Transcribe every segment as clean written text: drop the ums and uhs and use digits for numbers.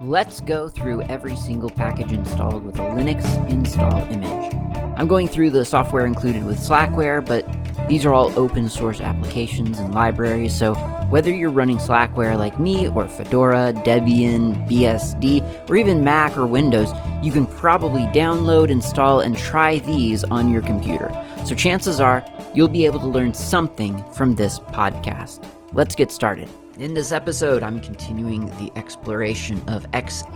Let's go through every single package installed with a Linux install image. I'm going through the software included with Slackware, but these are all open source applications and libraries, so whether you're running Slackware like me, or Fedora, Debian, BSD, or even Mac or Windows, you can probably download, install, and try these on your computer. So chances are you'll be able to learn something from this podcast. Let's get started. In this episode, I'm continuing the exploration of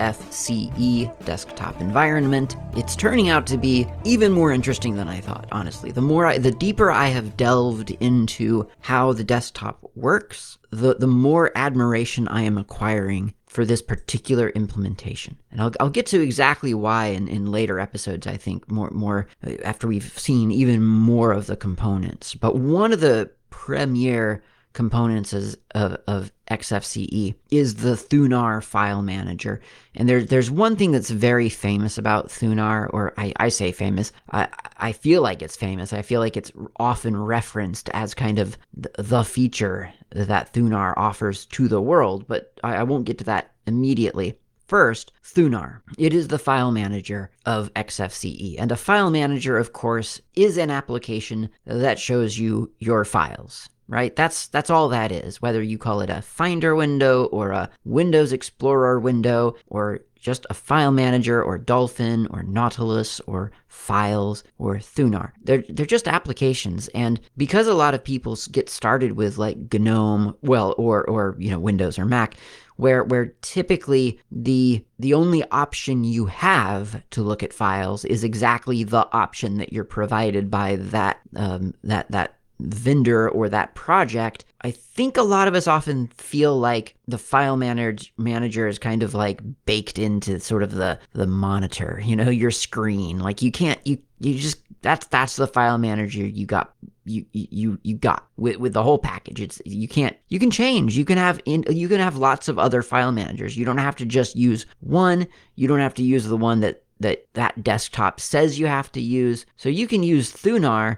XFCE desktop environment. It's turning out to be even more interesting than I thought, honestly. The deeper I have delved into how the desktop works, the more admiration I am acquiring for this particular implementation. And I'll get to exactly why in later episodes, I think, more after we've seen even more of the components. But one of the premier components of XFCE is the Thunar file manager. And there's one thing that's very famous about Thunar, or I say famous, I feel like it's famous. I feel like it's often referenced as kind of the feature that Thunar offers to the world, but I won't get to that immediately. First, Thunar. It is the file manager of XFCE. And a file manager, of course, is an application that shows you your files. Right? That's all that is, whether you call it a Finder window or a Windows Explorer window or just a file manager or Dolphin or Nautilus or Files or Thunar. They're just applications, and because a lot of people get started with like GNOME, or Windows or Mac, where typically the only option you have to look at files is exactly the option that you're provided by that vendor or that project. I think a lot of us often feel like the file manager is kind of like baked into sort of the monitor, your screen. Like you just that's the file manager you got with the whole package. You can change. You can have lots of other file managers. You don't have to just use one. You don't have to use the one that desktop says you have to use. So you can use Thunar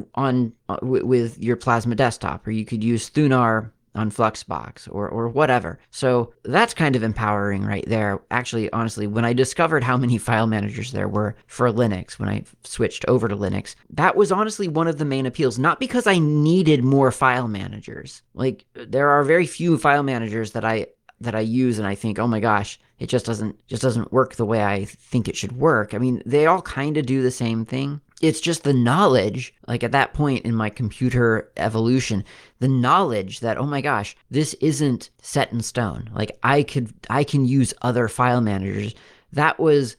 with your Plasma desktop, or you could use Thunar on Fluxbox or whatever. So that's kind of empowering right there. Actually, honestly, when I discovered how many file managers there were for Linux, when I switched over to Linux, that was honestly one of the main appeals. Not because I needed more file managers. Like, there are very few file managers that I use and I think, oh my gosh, it just doesn't work the way I think it should work. I mean, they all kind of do the same thing. It's just the knowledge, like at that point in my computer evolution, the knowledge that, oh my gosh, this isn't set in stone. Like I can use other file managers. That was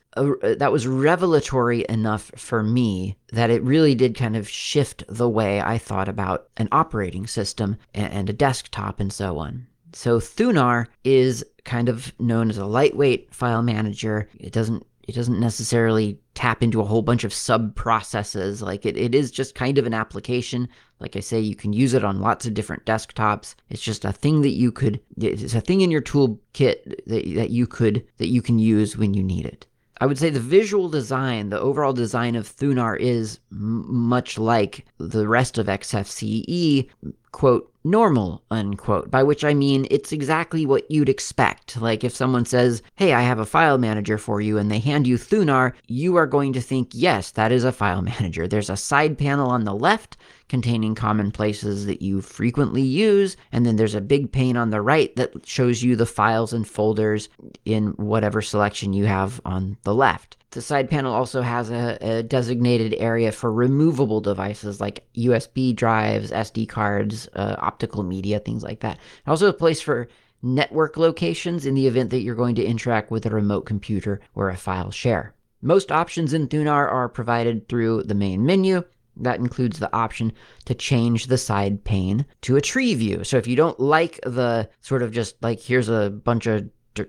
revelatory enough for me that it really did kind of shift the way I thought about an operating system and a desktop and so on. So Thunar is kind of known as a lightweight file manager. It doesn't necessarily tap into a whole bunch of sub-processes. Like it is just kind of an application. Like I say, you can use it on lots of different desktops. It's just a thing it's a thing in your toolkit that you can use when you need it. I would say the visual design, the overall design of Thunar is much like the rest of XFCE, quote, normal, unquote, by which I mean it's exactly what you'd expect. Like if someone says, hey, I have a file manager for you, and they hand you Thunar, you are going to think, yes, that is a file manager. There's a side panel on the left containing common places that you frequently use, and then there's a big pane on the right that shows you the files and folders in whatever selection you have on the left. The side panel also has a designated area for removable devices like USB drives, SD cards, optical media, things like that. Also a place for network locations in the event that you're going to interact with a remote computer or a file share. Most options in Thunar are provided through the main menu. That includes the option to change the side pane to a tree view. So if you don't like the sort of just like here's a bunch of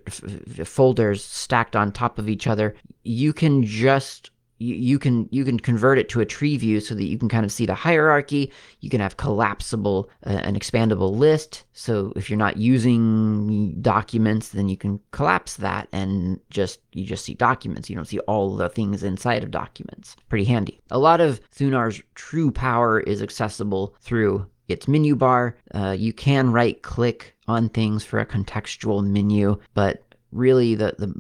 folders stacked on top of each other, you can convert it to a tree view so that you can kind of see the hierarchy. You can have collapsible an expandable list. So if you're not using documents, then you can collapse that and you just see documents. You don't see all the things inside of documents. Pretty handy. A lot of Thunar's true power is accessible through its menu bar. You can right click on things for a contextual menu, but really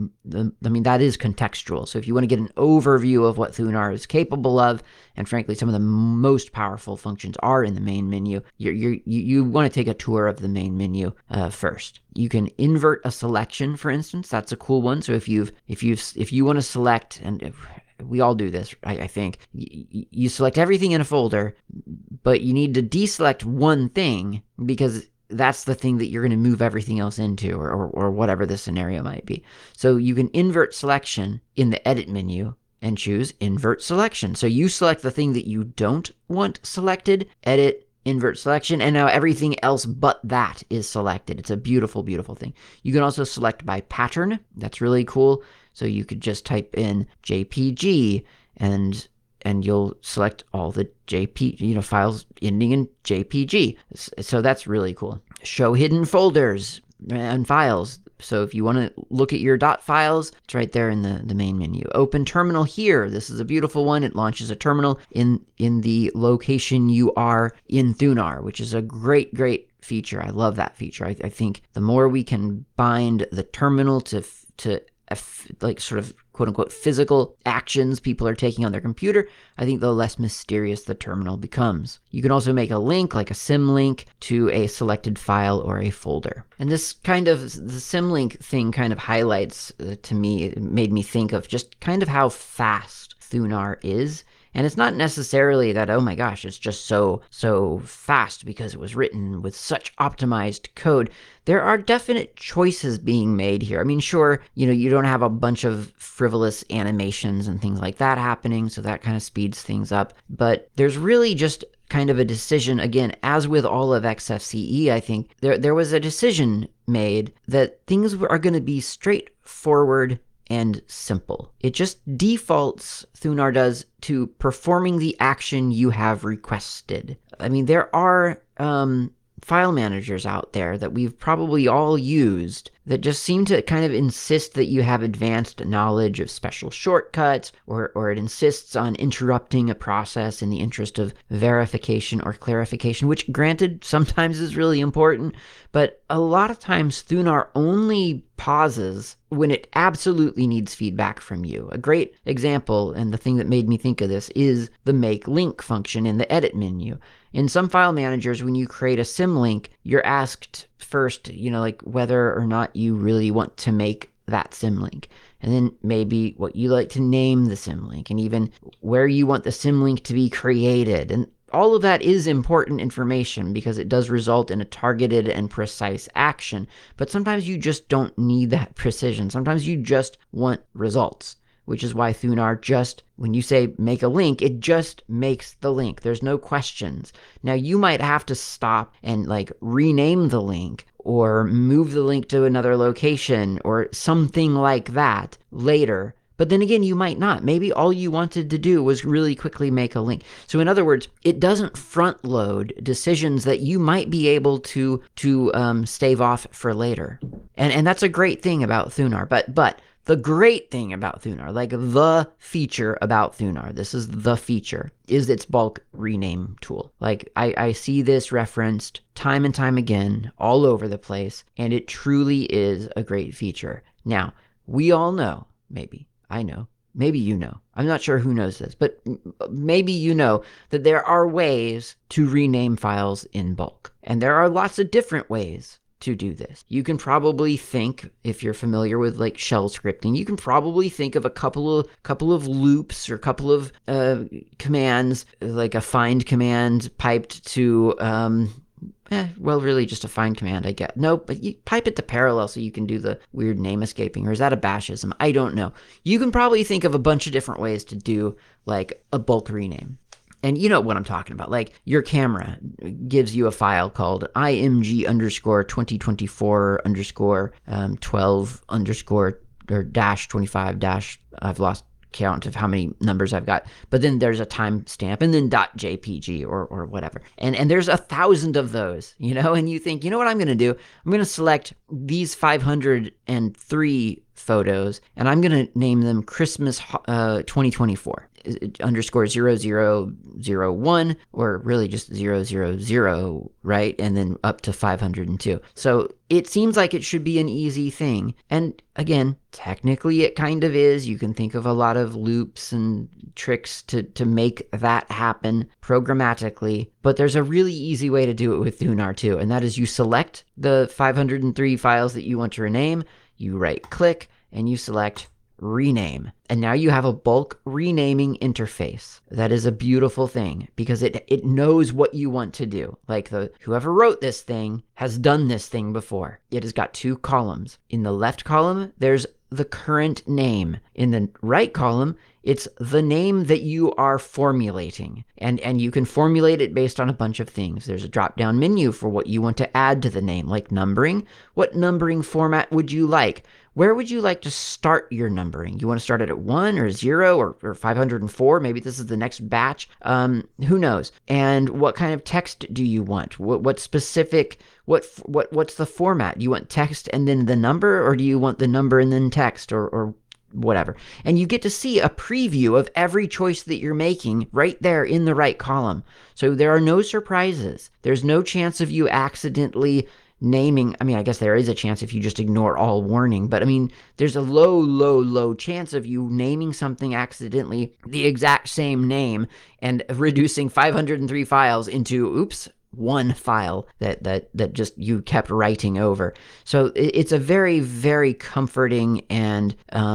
I mean, that is contextual. So if you want to get an overview of what Thunar is capable of, and frankly, some of the most powerful functions are in the main menu, you want to take a tour of the main menu first. You can invert a selection, for instance. That's a cool one. So if you want to select, and we all do this, I think, you select everything in a folder, but you need to deselect one thing because that's the thing that you're going to move everything else into, or whatever the scenario might be. So you can invert selection in the edit menu and choose invert selection. So you select the thing that you don't want selected, edit, invert selection, and now everything else but that is selected. It's a beautiful, beautiful thing. You can also select by pattern. That's really cool. So you could just type in JPG and you'll select all the files ending in JPG. So that's really cool. Show hidden folders and files. So if you want to look at your .dot files, it's right there in the main menu. Open terminal here. This is a beautiful one. It launches a terminal in the location you are in Thunar, which is a great, great feature. I love that feature. I think the more we can bind the terminal to like sort of quote unquote physical actions people are taking on their computer, I think the less mysterious the terminal becomes. You can also make a link, like a symlink, to a selected file or a folder. And this kind of, the symlink thing kind of highlights to me, it made me think of just kind of how fast Thunar is. And it's not necessarily that, oh my gosh, it's just so fast because it was written with such optimized code. There are definite choices being made here. I mean, sure, you don't have a bunch of frivolous animations and things like that happening, so that kind of speeds things up. But there's really just kind of a decision, again, as with all of XFCE, I think, there was a decision made that things are going to be straightforward and simple. It just defaults, Thunar does, to performing the action you have requested. I mean, there are file managers out there that we've probably all used that just seem to kind of insist that you have advanced knowledge of special shortcuts, or it insists on interrupting a process in the interest of verification or clarification, which granted sometimes is really important, but a lot of times Thunar only pauses when it absolutely needs feedback from you. A great example, and the thing that made me think of this, is the make link function in the edit menu. In some file managers, when you create a symlink, you're asked first, like whether or not you really want to make that symlink. And then maybe what you like to name the symlink, and even where you want the symlink to be created. And all of that is important information because it does result in a targeted and precise action. But sometimes you just don't need that precision. Sometimes you just want results, which is why Thunar just, when you say make a link, it just makes the link. There's no questions. Now, you might have to stop and rename the link or move the link to another location or something like that later. But then again, you might not. Maybe all you wanted to do was really quickly make a link. So in other words, it doesn't front load decisions that you might be able to stave off for later. And that's a great thing about Thunar. But the great thing about Thunar, the feature about Thunar, this is the feature, is its bulk rename tool. I see this referenced time and time again all over the place, and it truly is a great feature. Now, we all know, maybe, I know, maybe you know, I'm not sure who knows this, but maybe you know that there are ways to rename files in bulk. And there are lots of different ways to do this. You can probably think, if you're familiar with shell scripting, you can probably think of a couple of loops or a couple of commands, like a find command piped to really just a find command, I get. No, but you pipe it to parallel so you can do the weird name escaping, or is that a bashism? I don't know. You can probably think of a bunch of different ways to do a bulk rename. And you know what I'm talking about. Your camera gives you a file called img underscore 2024 underscore 12 underscore or dash 25 dash, I've lost count of how many numbers I've got. But then there's a timestamp and then .jpg or whatever. And there's 1,000 of those, and you think, you know what I'm going to do? I'm going to select these 503 photos and I'm going to name them Christmas 2024. underscore 0001, or really just 000, right? And then up to 502. So it seems like it should be an easy thing. And again, technically it kind of is. You can think of a lot of loops and tricks to make that happen programmatically, but there's a really easy way to do it with Thunar too, and that is you select the 503 files that you want to rename, you right click, and you select rename. And now you have a bulk renaming interface. That is a beautiful thing because it knows what you want to do. Like whoever wrote this thing has done this thing before. It has got two columns. In the left column, there's the current name. In the right column, it's the name that you are formulating. And you can formulate it based on a bunch of things. There's a drop-down menu for what you want to add to the name, like numbering. What numbering format would you like? Where would you like to start your numbering? You want to start it at 1 or 0 or 504? Maybe this is the next batch. Who knows? And what kind of text do you want? What specific, what's the format? Do you want text and then the number, or do you want the number and then text, or whatever? And you get to see a preview of every choice that you're making right there in the right column. So there are no surprises. There's no chance of you accidentally naming. I mean, I guess there is a chance if you just ignore all warning, but I mean, there's a low chance of you naming something accidentally the exact same name and reducing 503 files into, oops, one file that just you kept writing over. So it's a very, very comforting and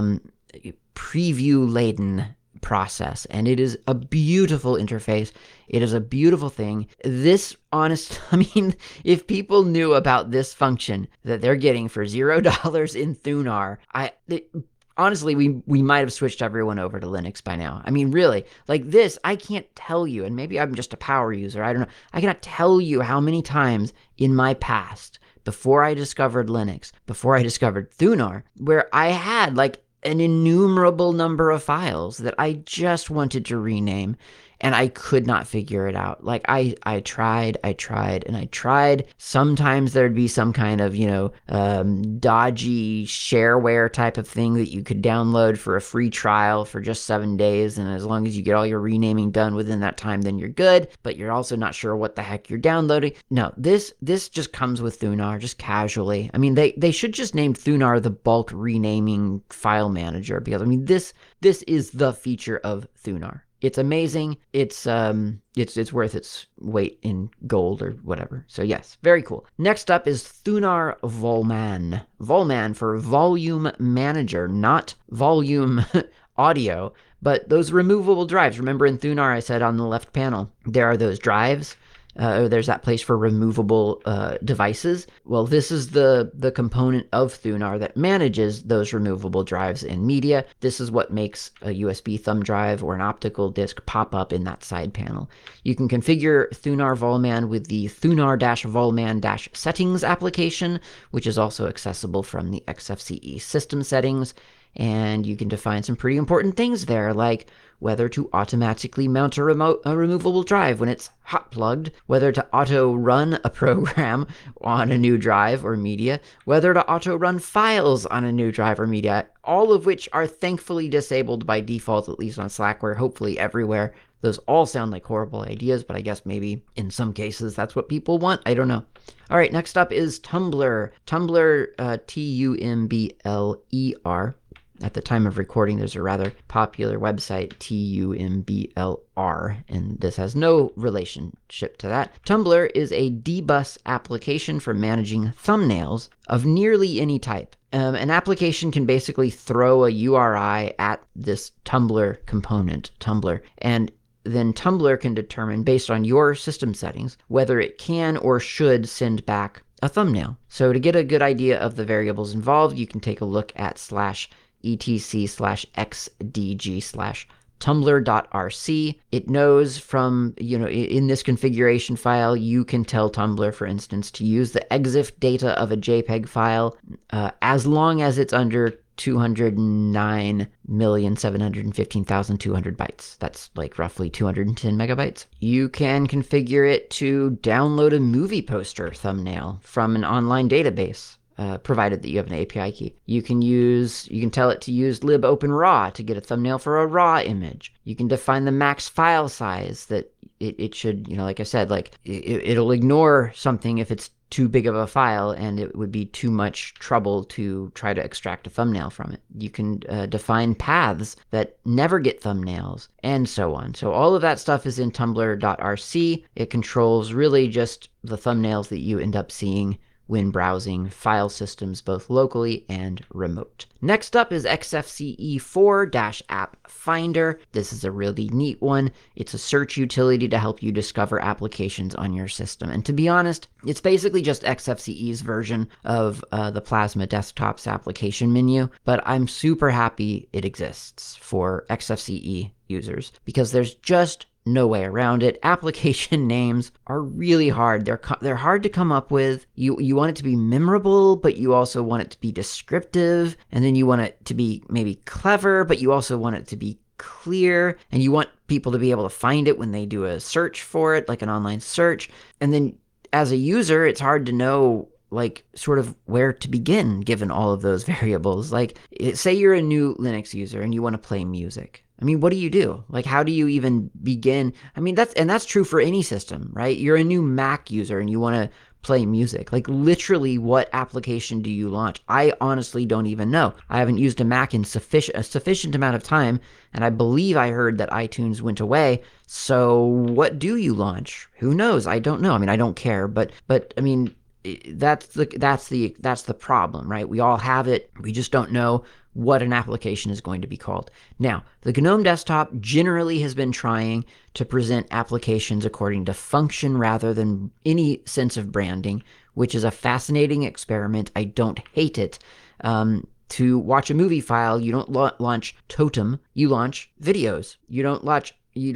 preview laden process, and it is a beautiful interface. It is a beautiful thing. This, I mean, if people knew about this function that they're getting for $0 in Thunar, honestly, we might have switched everyone over to Linux by now. I mean, really, like this, I can't tell you, and maybe I'm just a power user, I don't know. I cannot tell you how many times in my past, before I discovered Linux, before I discovered Thunar, where I had like an innumerable number of files that I just wanted to rename, and I could not figure it out. Like I tried. Sometimes there'd be some kind of, dodgy shareware type of thing that you could download for a free trial for just 7 days. And as long as you get all your renaming done within that time, then you're good, but you're also not sure what the heck you're downloading. No, this just comes with Thunar, just casually. I mean, they should just name Thunar the bulk renaming file manager, because I mean, this is the feature of Thunar. It's amazing. It's worth its weight in gold or whatever. So yes, very cool. Next up is Thunar Volman. Volman for volume manager, not volume audio, but those removable drives. Remember in Thunar I said on the left panel, there are those drives. There's that place for removable devices. Well, this is the component of Thunar that manages those removable drives and media. This is what makes a USB thumb drive or an optical disc pop up in that side panel. You can configure Thunar Volman with the Thunar-Volman-Settings application, which is also accessible from the XFCE system settings. And you can define some pretty important things there, like whether to automatically mount a removable drive when it's hot plugged, whether to auto run a program on a new drive or media, whether to auto run files on a new drive or media, all of which are thankfully disabled by default, at least on Slackware, hopefully everywhere. Those all sound like horrible ideas, but I guess maybe in some cases that's what people want. I don't know. All right, next up is Tumbler. Tumbler, Tumbler. At the time of recording, there's a rather popular website, Tumblr, and this has no relationship to that. Tumbler is a dbus application for managing thumbnails of nearly any type. An application can basically throw a URI at this Tumbler component, Tumbler, and then Tumbler can determine, based on your system settings, whether it can or should send back a thumbnail. So to get a good idea of the variables involved, you can take a look at /etc/xdg/tumblr.rc. It knows from, in this configuration file, you can tell Tumbler, for instance, to use the EXIF data of a JPEG file as long as it's under 209,715,200 bytes. That's like roughly 210 megabytes. You can configure it to download a movie poster thumbnail from an online database. provided that you have an API key. You can tell it to use libopenraw to get a thumbnail for a raw image. You can define the max file size that it should, like I said, like it'll ignore something if it's too big of a file and it would be too much trouble to try to extract a thumbnail from it. You can define paths that never get thumbnails and so on. So all of that stuff is in tumblr.rc. It controls really just the thumbnails that you end up seeing when browsing file systems both locally and remote. Next up is XFCE4-App Finder. This is a really neat one. It's a search utility to help you discover applications on your system. And to be honest, it's basically just XFCE's version of the Plasma Desktop's application menu, but I'm super happy it exists for XFCE users because there's just no way around it. Application names are really hard. They're hard to come up with. You want it to be memorable, but you also want it to be descriptive, and then you want it to be maybe clever, but you also want it to be clear, and you want people to be able to find it when they do a search for it, like an online search. And then as a user, it's hard to know like sort of where to begin given all of those variables. Like say you're a new Linux user and you want to play music. I mean, what do you do? Like, how do you even begin? I mean, that's true for any system, right? You're a new Mac user and you want to play music. Like, literally, what application do you launch? I honestly don't even know. I haven't used a Mac in a sufficient amount of time, and I believe I heard that iTunes went away. So, what do you launch? Who knows? I don't know. I mean, I don't care, but I mean, that's the problem, right? We all have it. We just don't know what an application is going to be called. Now, the GNOME desktop generally has been trying to present applications according to function rather than any sense of branding, which is a fascinating experiment. I don't hate it. To watch a movie file, you don't launch Totem, you launch videos. You don't launch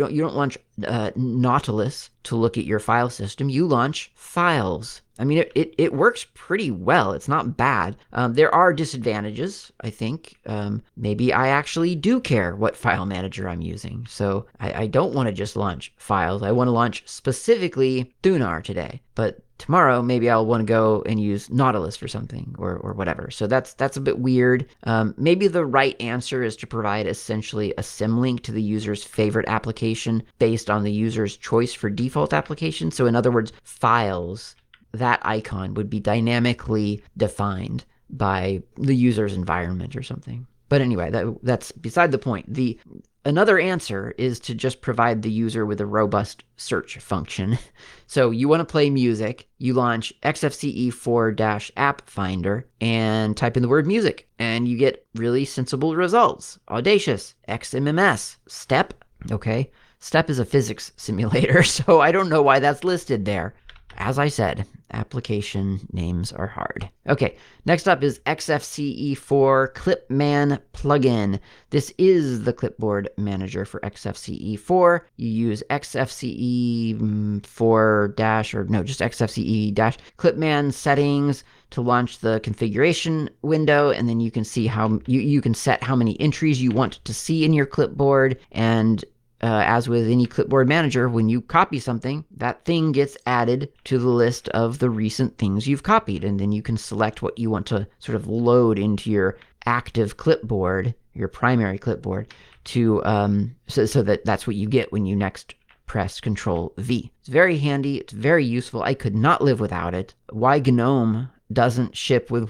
Nautilus to look at your file system. You launch files. I mean, it works pretty well. It's not bad. There are disadvantages, I think. Maybe I actually do care what file manager I'm using. So I don't want to just launch files. I want to launch specifically Thunar today. But tomorrow, maybe I'll want to go and use Nautilus for something or whatever. So that's a bit weird. Maybe the right answer is to provide essentially a symlink to the user's favorite application based on the user's choice for default application. So in other words, files, that icon would be dynamically defined by the user's environment or something. But anyway, that's beside the point. Another answer is to just provide the user with a robust search function. So you want to play music, you launch XFCE4-App Finder and type in the word music, and you get really sensible results. Audacious, XMMS, STEP, okay? STEP is a physics simulator, so I don't know why that's listed there. As I said, application names are hard. Okay, next up is XFCE4 Clipman plugin. This is the clipboard manager for XFCE4. You use just XFCE-Clipman settings to launch the configuration window, and then you can see how you can set how many entries you want to see in your clipboard. And as with any clipboard manager, when you copy something, that thing gets added to the list of the recent things you've copied. And then you can select what you want to sort of load into your active clipboard, your primary clipboard, to so that's what you get when you next press Control V. It's very handy. It's very useful. I could not live without it. Why GNOME doesn't ship with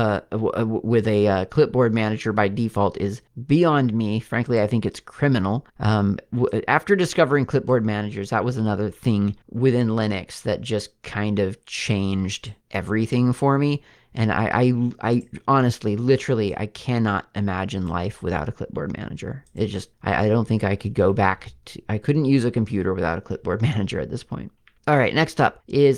a clipboard manager by default is beyond me. Frankly, I think it's criminal. After discovering clipboard managers, that was another thing within Linux that just kind of changed everything for me. And I honestly, literally, I cannot imagine life without a clipboard manager. It just, I don't think I could go back to, I couldn't use a computer without a clipboard manager at this point. All right, next up is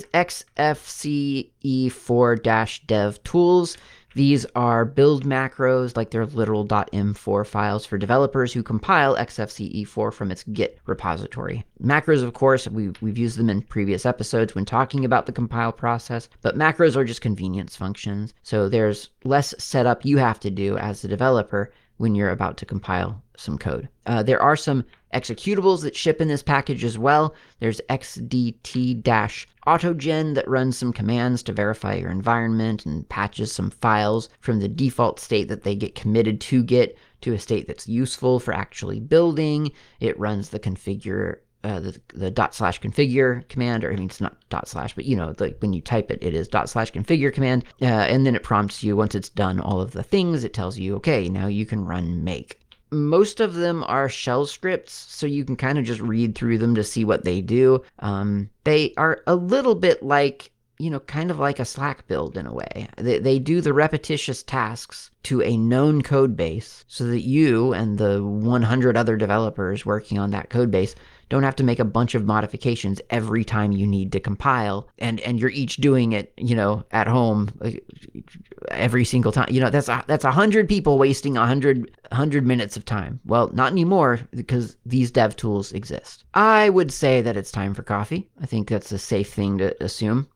XFCE4-Dev Tools. These are build macros, like they're literal .m4 files for developers who compile XFCE4 from its Git repository. Macros, of course, we've used them in previous episodes when talking about the compile process, but macros are just convenience functions. So there's less setup you have to do as a developer when you're about to compile some code. There are some executables that ship in this package as well. There's xdt-autogen that runs some commands to verify your environment and patches some files from the default state that they get committed to Git to a state that's useful for actually building. It runs the configure the /configure command, or I mean, it's not /, but when you type it, it is /configure command. And then it prompts you, once it's done all of the things, it tells you, okay, now you can run make. Most of them are shell scripts, so you can kind of just read through them to see what they do. They are a little bit like, kind of like a Slack build in a way. They do the repetitious tasks to a known code base so that you and the 100 other developers working on that code base don't have to make a bunch of modifications every time you need to compile, and you're each doing it, at home every single time. That's 100 people wasting 100 minutes of time. Well, not anymore, because these dev tools exist. I would say that it's time for coffee. I think that's a safe thing to assume.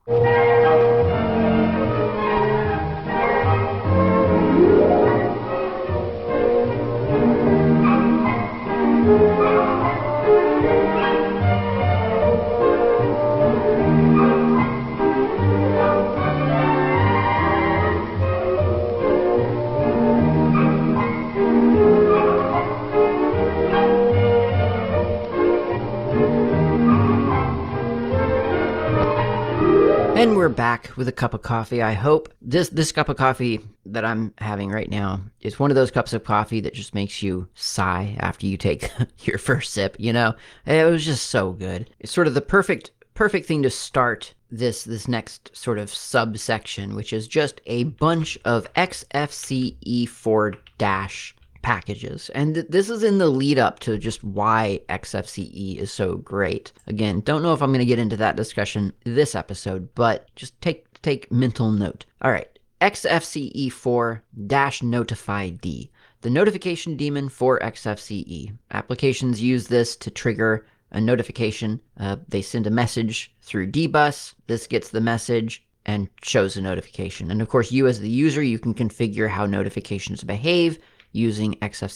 And we're back with a cup of coffee, I hope. This cup of coffee that I'm having right now is one of those cups of coffee that just makes you sigh after you take your first sip, It was just so good. It's sort of the perfect thing to start this next sort of subsection, which is just a bunch of XFCE4- packages. And this is in the lead up to just why XFCE is so great. Again, don't know if I'm going to get into that discussion this episode, but just take mental note. All right, XFCE4-notify-D, the notification daemon for XFCE. Applications use this to trigger a notification. They send a message through dbus. This gets the message and shows a notification. And of course, you as the user, you can configure how notifications behave using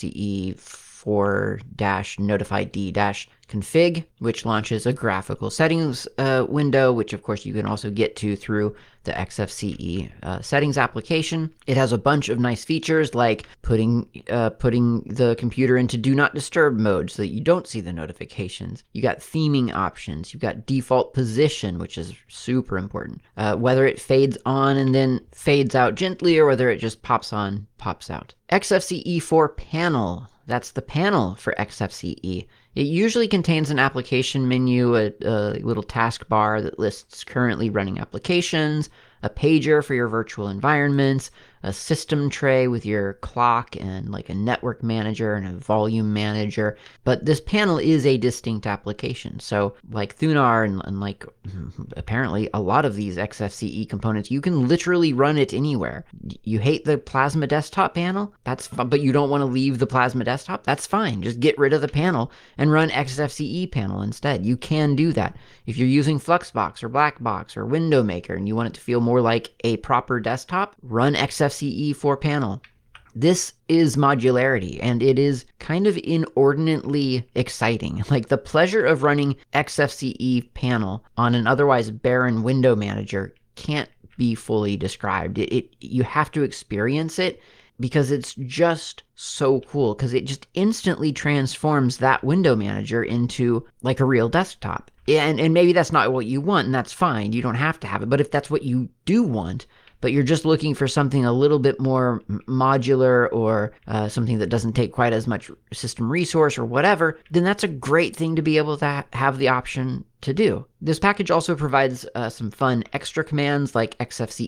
XFCE4-notify-D-config, which launches a graphical settings window, which of course you can also get to through the XFCE settings application. It has a bunch of nice features like putting the computer into do not disturb mode so that you don't see the notifications. You got theming options. You've got default position, which is super important. Whether it fades on and then fades out gently, or whether it just pops on, pops out. XFCE4 panel. That's the panel for XFCE. It usually contains an application menu, a little taskbar that lists currently running applications, a pager for your virtual environments, a system tray with your clock and like a network manager and a volume manager. But this panel is a distinct application. So like Thunar and like apparently a lot of these XFCE components, you can literally run it anywhere. You hate the Plasma Desktop panel? That's fine, but you don't want to leave the Plasma Desktop? That's fine. Just get rid of the panel and run XFCE panel instead. You can do that. If you're using Fluxbox or Blackbox or Window Maker and you want it to feel more like a proper desktop, run XFCE4 panel. This is modularity, and it is kind of inordinately exciting. Like the pleasure of running XFCE panel on an otherwise barren window manager can't be fully described. You have to experience it, because it's just so cool, because it just instantly transforms that window manager into like a real desktop. And maybe that's not what you want, and that's fine. You don't have to have it. But if that's what you do want, but you're just looking for something a little bit more modular, or something that doesn't take quite as much system resource or whatever, then that's a great thing to be able to have the option to do. This package also provides some fun extra commands like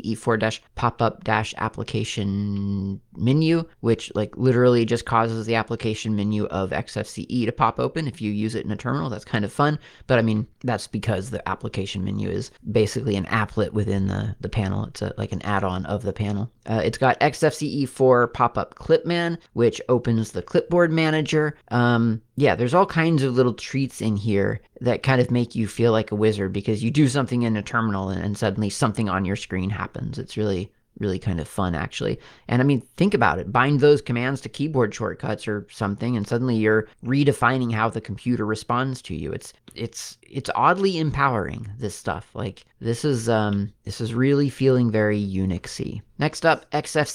XFCE4-popup-application menu, which like literally just causes the application menu of XFCE to pop open if you use it in a terminal. That's kind of fun, but I mean, that's because the application menu is basically an applet within the panel. It's like an add-on of the panel. It's got XFCE4-popup clipman, which opens the clipboard manager. Yeah, there's all kinds of little treats in here that kind of make you feel like a wizard, because you do something in a terminal and suddenly something on your screen happens. It's really really kind of fun, actually. And I mean, think about it. Bind those commands to keyboard shortcuts or something, and suddenly you're redefining how the computer responds to you. It's oddly empowering, this stuff. Like this is really feeling very Unixy. Next up,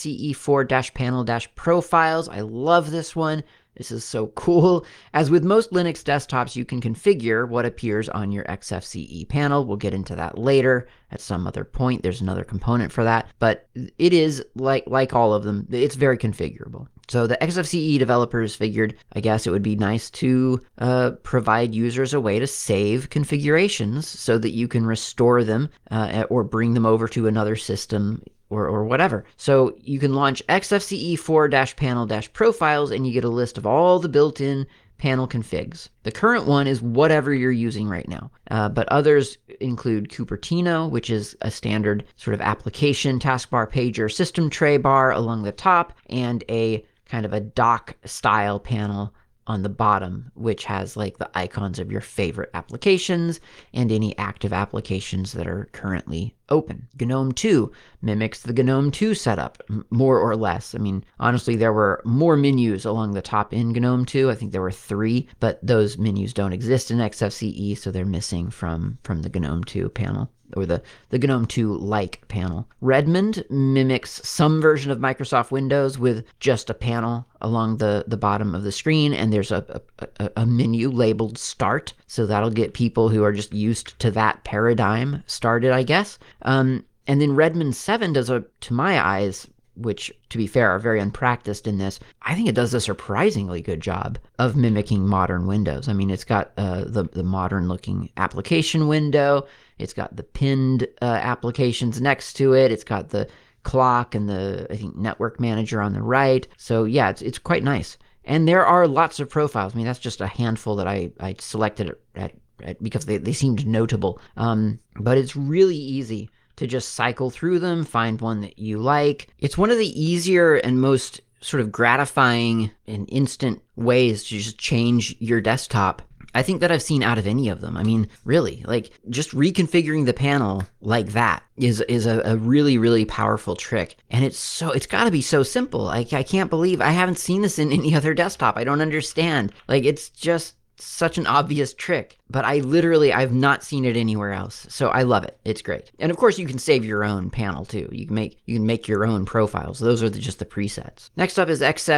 XFCE4-panel-profiles. I love this one. This is so cool. As with most Linux desktops, you can configure what appears on your XFCE panel. We'll get into that later at some other point. There's another component for that, but it is like all of them, it's very configurable. So the XFCE developers figured, I guess it would be nice to provide users a way to save configurations so that you can restore them or bring them over to another system or whatever. So you can launch XFCE4-panel-profiles and you get a list of all the built-in panel configs. The current one is whatever you're using right now, but others include Cupertino, which is a standard sort of application taskbar pager system tray bar along the top, and a kind of a dock style panel on the bottom, which has like the icons of your favorite applications and any active applications that are currently open. GNOME 2 mimics the GNOME 2 setup, more or less. I mean, honestly, there were more menus along the top in GNOME 2. I think there were 3, but those menus don't exist in XFCE, so they're missing from the GNOME 2 panel, or the GNOME 2-like panel. Redmond mimics some version of Microsoft Windows with just a panel along the bottom of the screen, and there's a menu labeled Start, so that'll get people who are just used to that paradigm started, I guess. And then Redmond 7 does, to my eyes, which, to be fair, are very unpracticed in this, I think it does a surprisingly good job of mimicking modern Windows. I mean, it's got the modern-looking application window. It's got the pinned applications next to it. It's got the clock and the, I think, network manager on the right. So yeah, it's quite nice. And there are lots of profiles. I mean, that's just a handful that I selected because they seemed notable. But it's really easy to just cycle through them, find one that you like. It's one of the easier and most sort of gratifying and instant ways to just change your desktop I think that I've seen out of any of them. I mean, really, like just reconfiguring the panel like that is a really, really powerful trick. And it's got to be so simple. Like, I can't believe I haven't seen this in any other desktop. I don't understand. Like, it's just such an obvious trick, but I've not seen it anywhere else. So I love it. It's great. And of course you can save your own panel too. You can make your own profiles. Those are just the presets. Next up is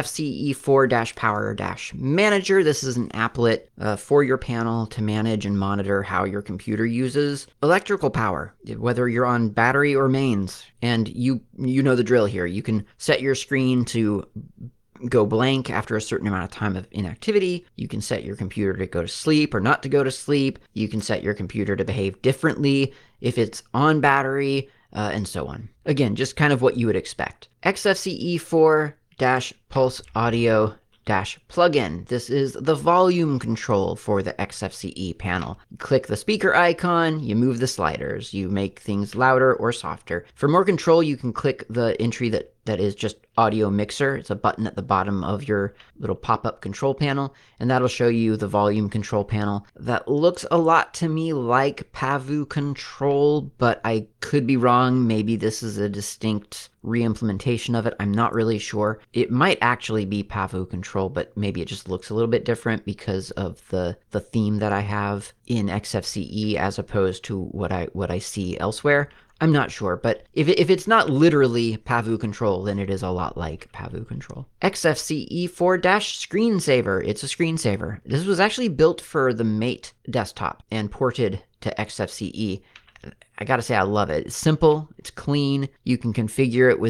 XFCE4-Power-Manager. This is an applet for your panel to manage and monitor how your computer uses electrical power, whether you're on battery or mains. And you know the drill here. You can set your screen to go blank after a certain amount of time of inactivity. You can set your computer to go to sleep or not to go to sleep. You can set your computer to behave differently if it's on battery, and so on. Again, just kind of what you would expect. XFCE4-Pulse Audio plugin. This is the volume control for the XFCE panel. You click the speaker icon, you move the sliders, you make things louder or softer. For more control, you can click the entry that is just audio mixer. It's a button at the bottom of your little pop-up control panel, and that'll show you the volume control panel. That looks a lot to me like Pavu Control, but I could be wrong. Maybe this is a distinct re-implementation of it. I'm not really sure. It might actually be Pavu Control, but maybe it just looks a little bit different because of the theme that I have in XFCE as opposed to what I see elsewhere. I'm not sure, but if it's not literally Pavu Control, then it is a lot like Pavu Control. XFCE4-Screensaver. It's a screensaver. This was actually built for the Mate desktop and ported to XFCE. I gotta say, I love it. It's simple, it's clean. You can configure it with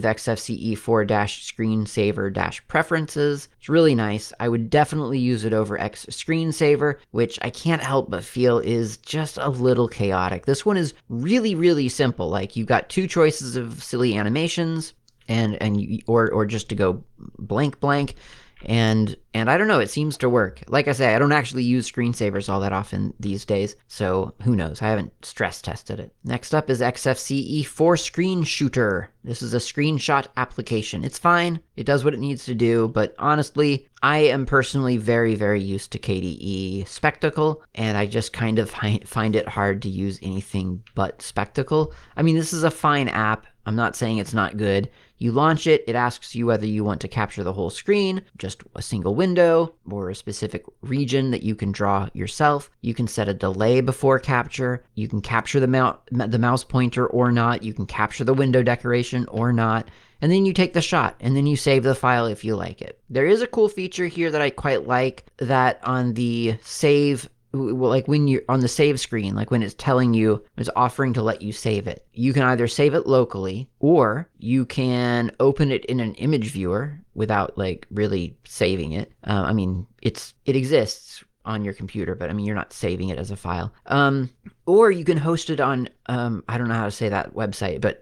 XFCE4-Screensaver-Preferences. It's really nice. I would definitely use it over Screensaver, which I can't help but feel is just a little chaotic. This one is really, really simple. Like, you've got two choices of silly animations, or just to go blank, and And I don't know, it seems to work. Like I say, I don't actually use screensavers all that often these days, so who knows? I haven't stress tested it. Next up is XFCE4 Screen Shooter. This is a screenshot application. It's fine. It does what it needs to do, but honestly, I am personally very, very used to KDE Spectacle, and I just kind of find it hard to use anything but Spectacle. I mean, this is a fine app. I'm not saying it's not good. You launch it, it asks you whether you want to capture the whole screen, just a single window, or a specific region that you can draw yourself. You can set a delay before capture. You can capture the mouse pointer or not. You can capture the window decoration or not. And then you take the shot, and then you save the file if you like it. There is a cool feature here that I quite like, that on the save, like when you're on the save screen, like when it's telling you, it's offering to let you save it. You can either save it locally, or you can open it in an image viewer without like really saving it. I mean, it exists on your computer, but I mean, you're not saving it as a file. Or you can host it on, I don't know how to say that website, but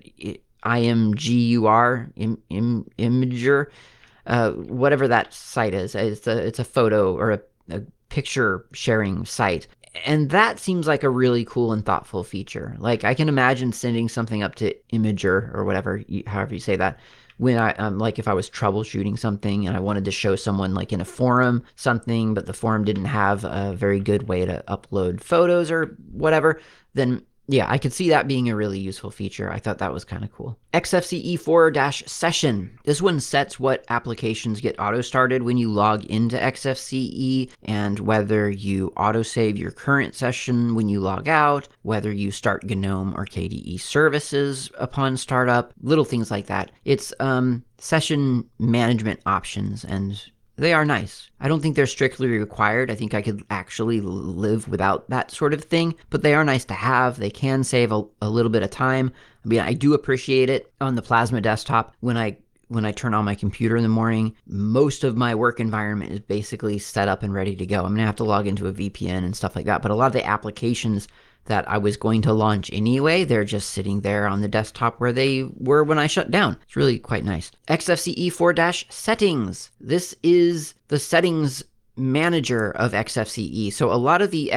IMGUR, Imager, whatever that site is. It's a photo or a picture sharing site. And that seems like a really cool and thoughtful feature. Like, I can imagine sending something up to Imager or whatever, however you say that, when I like if I was troubleshooting something and I wanted to show someone like in a forum something, but the forum didn't have a very good way to upload photos or whatever, then yeah, I could see that being a really useful feature. I thought that was kind of cool. XFCE4-Session. This one sets what applications get auto-started when you log into XFCE, and whether you autosave your current session when you log out, whether you start GNOME or KDE services upon startup, little things like that. It's session management options, and they are nice. I don't think they're strictly required. I think I could actually live without that sort of thing, but they are nice to have. They can save a little bit of time. I mean, I do appreciate it on the Plasma desktop. When I turn on my computer in the morning, most of my work environment is basically set up and ready to go. I'm going to have to log into a VPN and stuff like that, but a lot of the applications that I was going to launch anyway, they're just sitting there on the desktop where they were when I shut down. It's really quite nice. XFCE4-Settings. This is the settings manager of XFCE. So a lot of the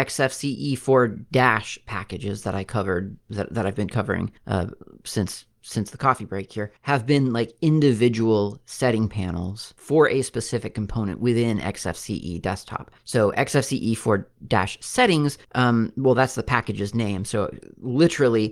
XFCE4- packages that I covered, that I've been covering since the coffee break here, have been like individual setting panels for a specific component within XFCE desktop. So XFCE4-Settings, well, that's the package's name. So literally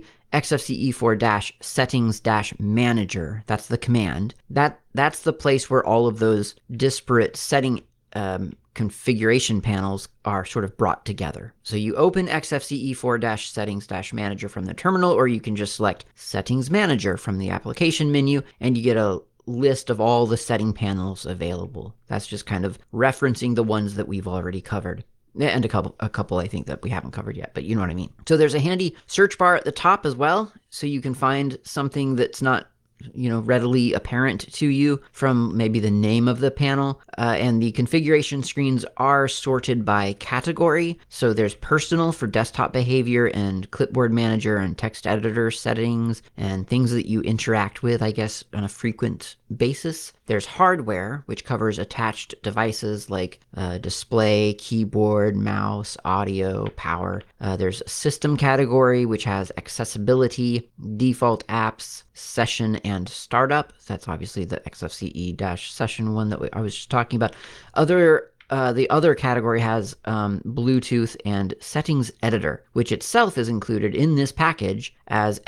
XFCE4-Settings-Manager, that's the command. That's the place where all of those disparate setting configuration panels are sort of brought together. So you open XFCE4-Settings-Manager from the terminal, or you can just select Settings Manager from the application menu, and you get a list of all the setting panels available. That's just kind of referencing the ones that we've already covered. And a couple I think that we haven't covered yet, but you know what I mean. So there's a handy search bar at the top as well, so you can find something that's not readily apparent to you from maybe the name of the panel. And the configuration screens are sorted by category. So there's personal for desktop behavior, and clipboard manager and text editor settings, and things that you interact with, I guess, on a frequent basis. There's hardware, which covers attached devices like display, keyboard, mouse, audio, power. There's a system category, which has accessibility, default apps, session, and startup. That's obviously the XFCE-Session one that I was just talking about. The other category has Bluetooth and settings editor, which itself is included in this package as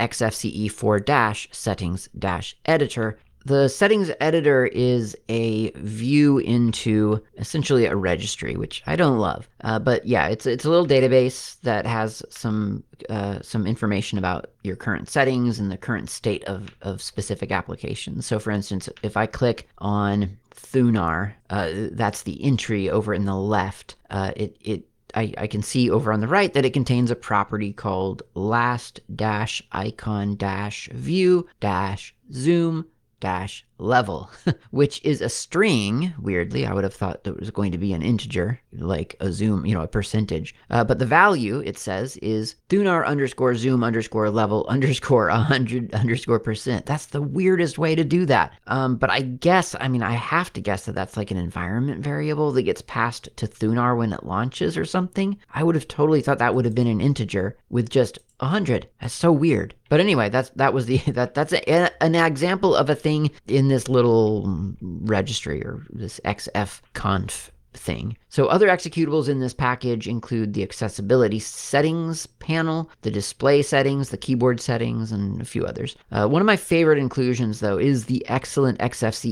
XFCE4-Settings-Editor. The settings editor is a view into essentially a registry, which I don't love. But yeah, it's a little database that has some information about your current settings and the current state of specific applications. So for instance, if I click on Thunar, that's the entry over in the left. I can see over on the right that it contains a property called last-icon-view-zoom dash level, which is a string. Weirdly, I would have thought that it was going to be an integer, like a zoom, a percentage. But the value, it says, is Thunar underscore zoom underscore level underscore 100 underscore percent. That's the weirdest way to do that. But I have to guess that that's like an environment variable that gets passed to Thunar when it launches or something. I would have totally thought that would have been an integer with just 100. That's so weird. But anyway, that's an example of a thing in this little registry, or this xfconf thing. So other executables in this package include the accessibility settings panel, the display settings, the keyboard settings, and a few others. One of my favorite inclusions, though, is the excellent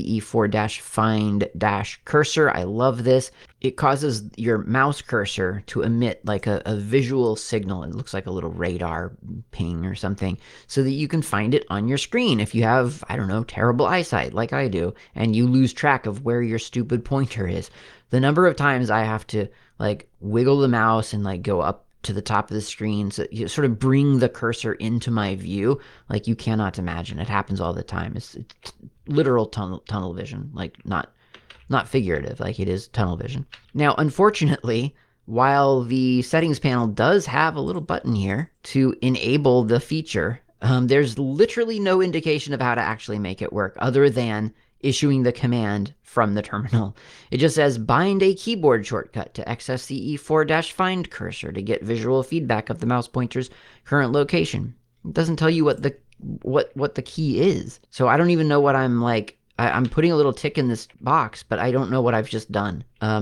XFCE4-find-cursor. I love this. It causes your mouse cursor to emit like a visual signal. It looks like a little radar ping or something, so that you can find it on your screen if you have, I don't know, terrible eyesight like I do, and you lose track of where your stupid pointer is. The number of times I have to like wiggle the mouse and like go up to the top of the screen, so you sort of bring the cursor into my view, like you cannot imagine. It happens all the time. It's literal tunnel vision, like not figurative, like it is tunnel vision. Now, unfortunately, while the settings panel does have a little button here to enable the feature, there's literally no indication of how to actually make it work other than issuing the command from the terminal. It just says bind a keyboard shortcut to XFCE4-find cursor to get visual feedback of the mouse pointer's current location. It doesn't tell you what the key is. So I don't even know what I'm like. I'm putting a little tick in this box, but I don't know what I've just done.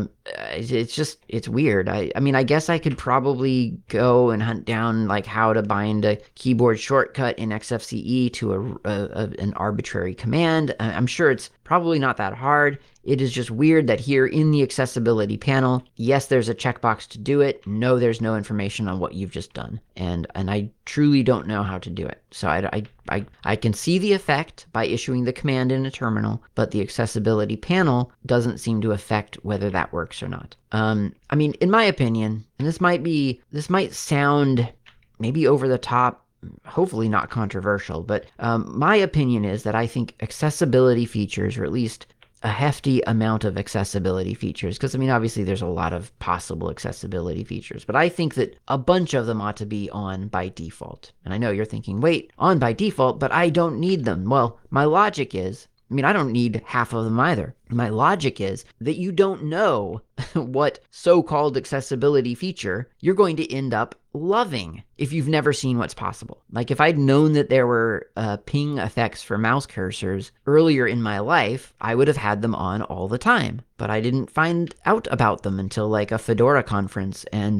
It's weird. I guess I could probably go and hunt down like how to bind a keyboard shortcut in XFCE to an arbitrary command. I'm sure it's probably not that hard. It is just weird that here in the accessibility panel, yes, there's a checkbox to do it. No, there's no information on what you've just done. And I truly don't know how to do it. So I can see the effect by issuing the command in a terminal, but the accessibility panel doesn't seem to affect whether that works or not. In my opinion, and this might sound maybe over the top, hopefully not controversial, but my opinion is that I think accessibility features, or at least a hefty amount of accessibility features, because obviously there's a lot of possible accessibility features, but I think that a bunch of them ought to be on by default. And I know you're thinking, wait, on by default, but I don't need them. Well, my logic is, I don't need half of them either. My logic is that you don't know what so-called accessibility feature you're going to end up loving if you've never seen what's possible. Like if I'd known that there were ping effects for mouse cursors earlier in my life, I would have had them on all the time. But I didn't find out about them until like a Fedora conference, and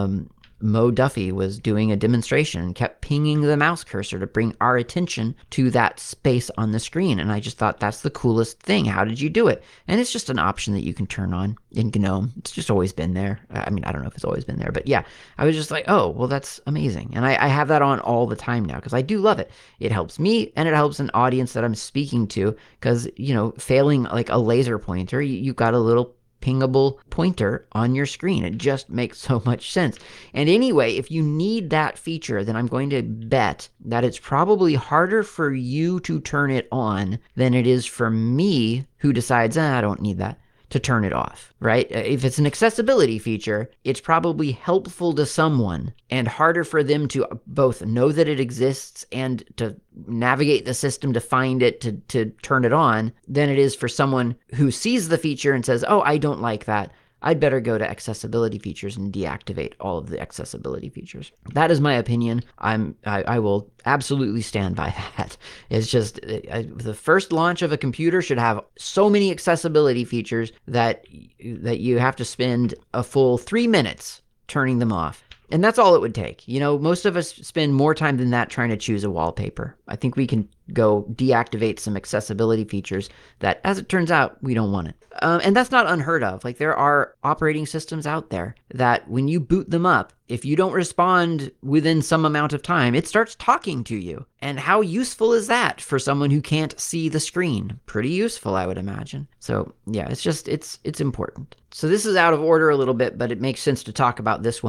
Mo Duffy was doing a demonstration and kept pinging the mouse cursor to bring our attention to that space on the screen. And I just thought, that's the coolest thing. How did you do it? And it's just an option that you can turn on in GNOME. It's just always been there. I don't know if it's always been there, but yeah, I was just like, oh, well, that's amazing. And I have that on all the time now because I do love it. It helps me and it helps an audience that I'm speaking to, because, failing like a laser pointer, you got a little pingable pointer on your screen. It just makes so much sense. And anyway, if you need that feature, then I'm going to bet that it's probably harder for you to turn it on than it is for me, who decides, I don't need that, to turn it off, right? If it's an accessibility feature, it's probably helpful to someone and harder for them to both know that it exists and to navigate the system to find it, to turn it on, than it is for someone who sees the feature and says, oh, I don't like that. I'd better go to accessibility features and deactivate all of the accessibility features. That is my opinion. I will absolutely stand by that. It's just the first launch of a computer should have so many accessibility features that you have to spend a full 3 minutes turning them off. And that's all it would take. Most of us spend more time than that trying to choose a wallpaper. I think we can go deactivate some accessibility features that, as it turns out, we don't want it. And that's not unheard of. Like, there are operating systems out there that when you boot them up, if you don't respond within some amount of time, it starts talking to you. And how useful is that for someone who can't see the screen? Pretty useful, I would imagine. So yeah, it's important. So this is out of order a little bit, but it makes sense to talk about this one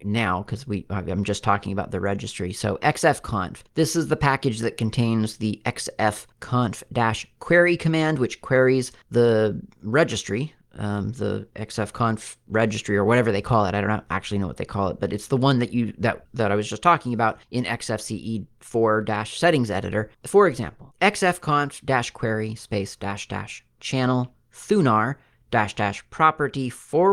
now because I'm just talking about the registry. So xfconf, this is the package that contains the xfconf-query command, which queries the registry, the xfconf registry or whatever they call it. I don't actually know what they call it, but it's the one that I was just talking about in xfce 4-settings editor. For example, xfconf-query space -- channel thunar -- property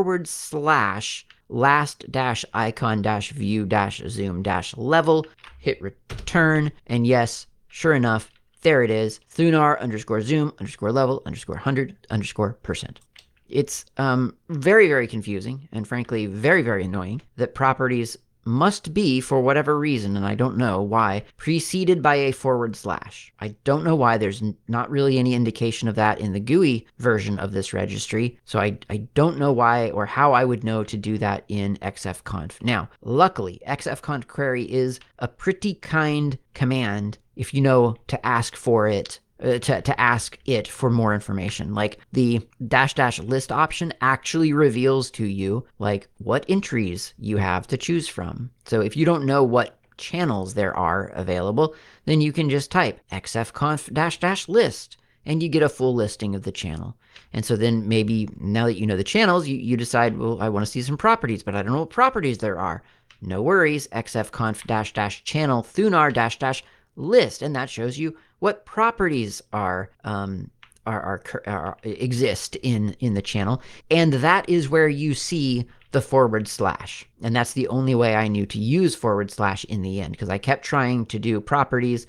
/ last - icon - view - zoom - level, hit return, and yes, sure enough, there it is, thunar _zoom _level _100 %. It's very, very confusing and frankly very, very annoying that properties must be, for whatever reason, and I don't know why, preceded by a /. I don't know why. There's not really any indication of that in the GUI version of this registry, so I don't know why or how I would know to do that in xfconf. Now, luckily, xfconf query is a pretty kind command if you know to ask for it, to ask it for more information. Like the -- list option actually reveals to you like what entries you have to choose from. So if you don't know what channels there are available, then you can just type xfconf -- list and you get a full listing of the channel. And so then maybe now that you know the channels, you decide, well, I want to see some properties, but I don't know what properties there are. No worries, xfconf -- channel thunar -- list, and that shows you what properties exist in the channel, and that is where you see the /. And that's the only way I knew to use / in the end, because I kept trying to do properties,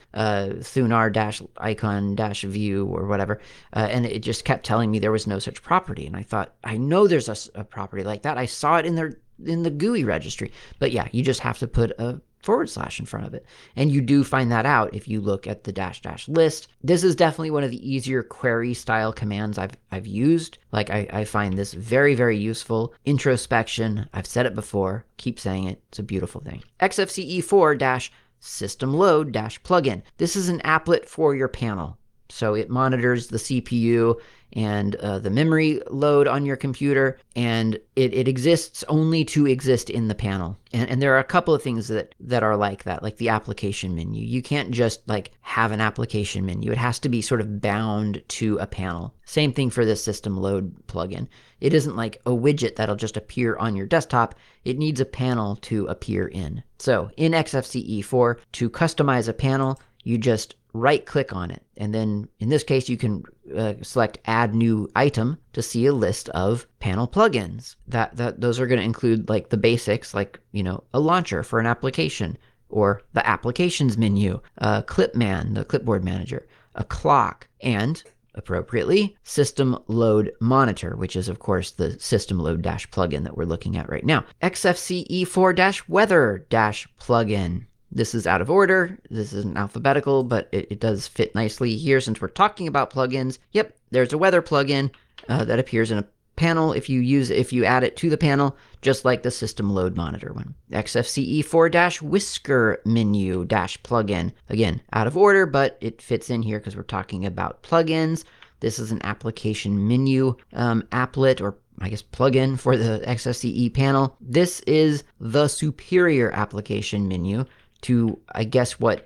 thunar - icon - view or whatever, and it just kept telling me there was no such property. And I thought, I know there's a property like that. I saw it in the GUI registry. But yeah, you just have to put a / in front of it. And you do find that out if you look at the -- list. This is definitely one of the easier query style commands I've used. Like I find this very, very useful. Introspection, I've said it before, keep saying it. It's a beautiful thing. xfce 4 - system load - plugin. This is an applet for your panel. So it monitors the CPU and the memory load on your computer, and it exists only to exist in the panel. And there are a couple of things that are like that, like the application menu. You can't just like have an application menu. It has to be sort of bound to a panel. Same thing for this system load plugin. It isn't like a widget that'll just appear on your desktop. It needs a panel to appear in. So in xfce 4, to customize a panel, you just right-click on it. And then in this case, you can select Add New Item to see a list of panel plugins. Those are going to include like the basics, like, a launcher for an application, or the applications menu, Clipman, the clipboard manager, a clock, and appropriately, System Load Monitor, which is, of course, the System Load - plugin that we're looking at right now. xfce 4 - weather - plugin. This is out of order. This isn't alphabetical, but it does fit nicely here since we're talking about plugins. Yep, there's a weather plugin that appears in a panel if you add it to the panel, just like the System Load Monitor one. xfce 4 - whisker menu - plugin. Again, out of order, but it fits in here because we're talking about plugins. This is an application menu applet, or I guess plugin, for the xfce panel. This is the superior application menu to I guess what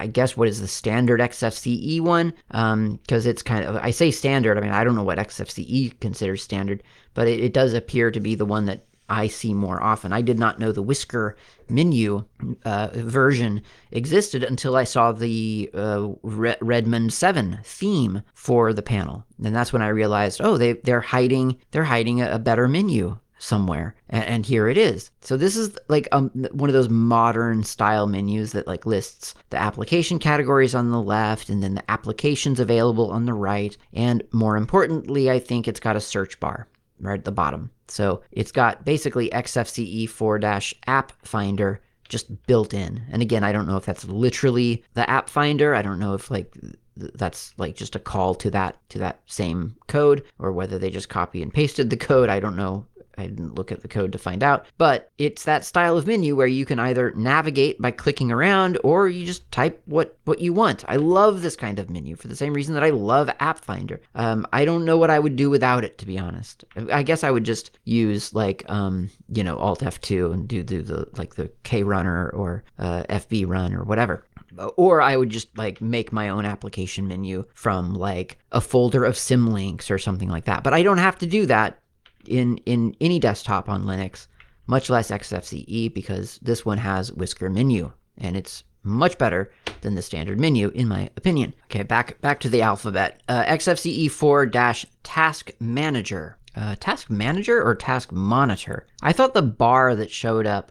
is the standard xfce one, because it's kind of, I say standard, I mean I don't know what xfce considers standard, but it does appear to be the one that I see more often. I did not know the whisker menu version existed until I saw the Redmond 7 theme for the panel, and that's when I realized, oh, they're hiding a better menu somewhere, and here it is. So this is like one of those modern style menus that like lists the application categories on the left and then the applications available on the right, and more importantly, I think it's got a search bar right at the bottom. So it's got basically xfce 4 - app finder just built in. And again, I don't know if that's literally the app finder. I don't know if like that's like just a call to that same code, or whether they just copy and pasted the code. I don't know I didn't look at the code to find out, but it's that style of menu where you can either navigate by clicking around or you just type what you want. I love this kind of menu for the same reason that I love App Finder. I don't know what I would do without it, to be honest. I guess I would just use like Alt F2 and do the K runner or FB run or whatever. Or I would just like make my own application menu from like a folder of symlinks or something like that. But I don't have to do that in any desktop on Linux, much less XFCE, because this one has Whisker Menu, and it's much better than the standard menu, in my opinion. Okay, back to the alphabet. XFCE 4-Task Manager. Task Manager or Task Monitor? I thought the bar that showed up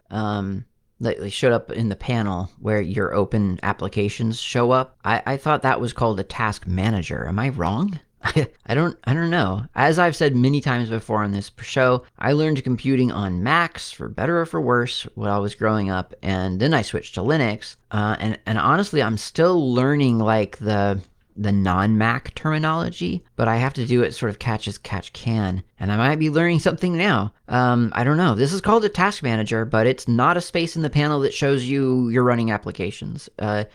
in the panel where your open applications show up, I thought that was called a task manager. Am I wrong? I don't know. As I've said many times before on this show, I learned computing on Macs, for better or for worse, when I was growing up, and then I switched to Linux. And honestly, I'm still learning like the non-Mac terminology, but I have to do it sort of catch as catch can, and I might be learning something now. I don't know. This is called a task manager, but it's not a space in the panel that shows you you're running applications.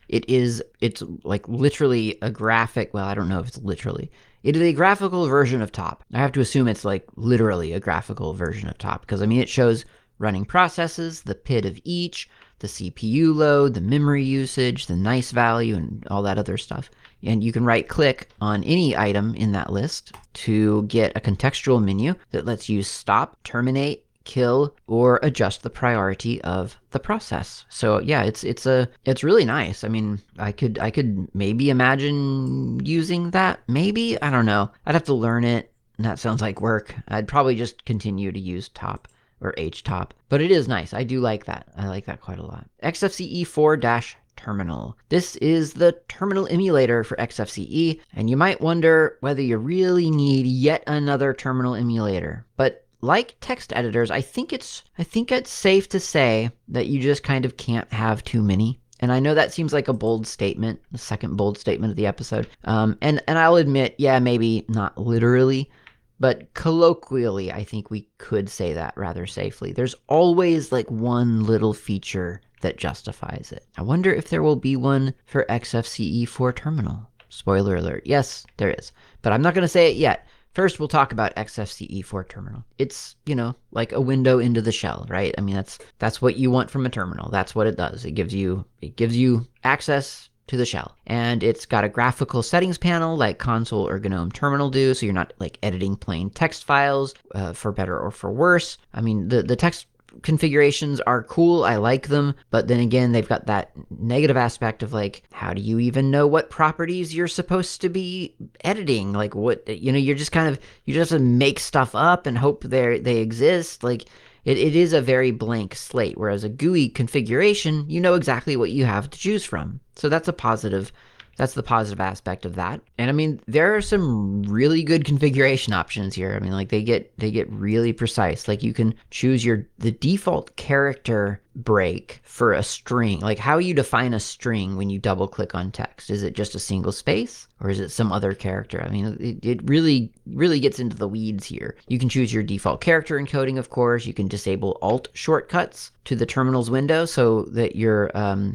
It's like literally a graphic. Well, I don't know if it's literally. It is a graphical version of Top. I have to assume it's like literally a graphical version of Top, because I mean, it shows running processes, the PID of each, the CPU load, the memory usage, the nice value, and all that other stuff. And you can right-click on any item in that list to get a contextual menu that lets you stop, terminate, kill, or adjust the priority of the process. So yeah, it's really nice. I mean, I could maybe imagine using that. Maybe, I don't know. I'd have to learn it, and that sounds like work. I'd probably just continue to use Top or HTOP, but it is nice. I do like that. I like that quite a lot. XFCE 4-Terminal. This is the terminal emulator for XFCE, and you might wonder whether you really need yet another terminal emulator. But like text editors, I think it's safe to say that you just kind of can't have too many. And I know that seems like a bold statement, the second bold statement of the episode. And I'll admit, yeah, maybe not literally, but colloquially, I think we could say that rather safely. There's always like one little feature that justifies it. I wonder if there will be one for XFCE 4 terminal. Spoiler alert, yes, there is. But I'm not going to say it yet. First, we'll talk about XFCE 4 terminal. It's, like a window into the shell, right? I mean, that's what you want from a terminal. That's what it does. It gives you access to the shell. And it's got a graphical settings panel like Console or GNOME Terminal do, so you're not like editing plain text files for better or for worse. I mean, the text configurations are cool. I like them. But then again, they've got that negative aspect of like, how do you even know what properties you're supposed to be editing? Like what, you're just you just have to make stuff up and hope they exist. Like it is a very blank slate, whereas a GUI configuration, you know exactly what you have to choose from. So that's a positive. That's the positive aspect of that. And I mean, there are some really good configuration options here. I mean, like they get really precise. Like you can choose the default character break for a string. Like how you define a string when you double click on text. Is it just a single space or is it some other character? I mean, it really gets into the weeds here. You can choose your default character encoding, of course. You can disable alt shortcuts to the terminal's window so that your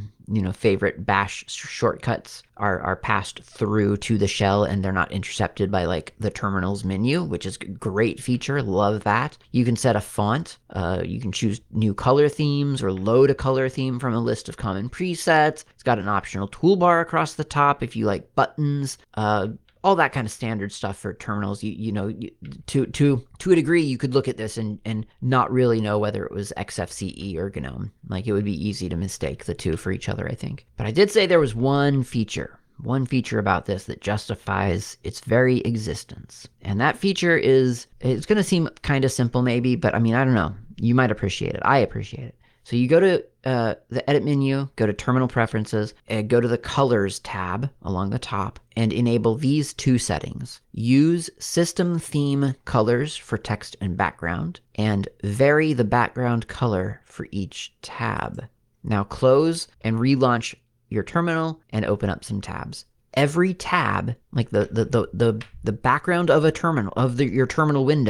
favorite bash shortcuts are passed through to the shell and they're not intercepted by like the terminal's menu, which is a great feature. Love that. You can set a font. You can choose new color themes or load a color theme from a list of common presets. It's got an optional toolbar across the top if you like buttons. All that kind of standard stuff for terminals. To a degree, you could look at this and not really know whether it was XFCE or GNOME. Like it would be easy to mistake the two for each other, I think. But I did say there was one feature about this that justifies its very existence. And that feature it's going to seem kind of simple maybe, but I mean, I don't know. You might appreciate it. I appreciate it. So you go to the edit menu, go to terminal preferences, and go to the colors tab along the top and enable these two settings. Use system theme colors for text and background and vary the background color for each tab. Now close and relaunch your terminal and open up some tabs. Every tab, like the background of a terminal, your terminal window,